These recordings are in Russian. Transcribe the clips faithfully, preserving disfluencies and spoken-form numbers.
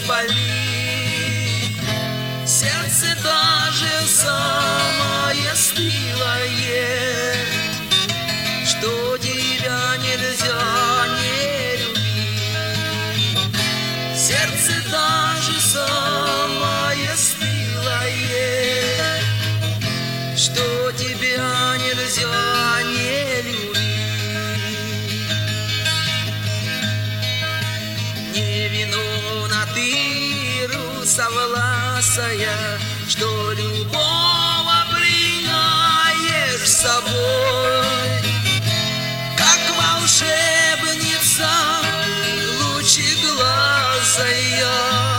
распалить сердце даже самое стылое, что тебя нельзя не любить. Сердце даже самое стылое, что тебя нельзя не любить. Невиновна ты, русовласая, что любого пленяешь собой, как волшебница лучеглазая,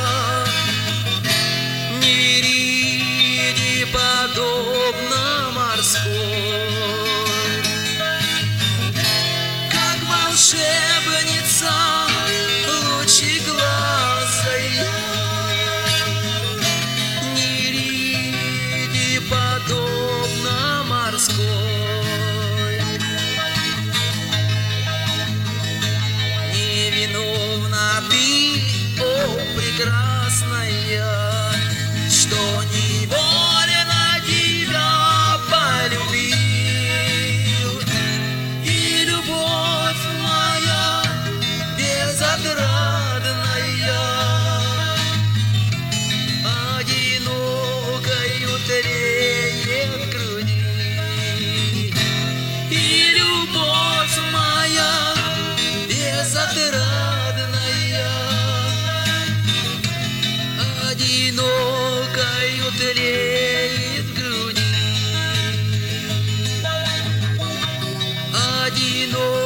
Нереиде подобно морской, как волшебница лучеглазая, Нереиде подобно морской. Невиновна ты, о прекрасная, что невольно тебя полюбил, и любовь моя безотрадная одинокою тлеет в груди, и любовь моя безотрадная одинокою тлеет в груди, одинокою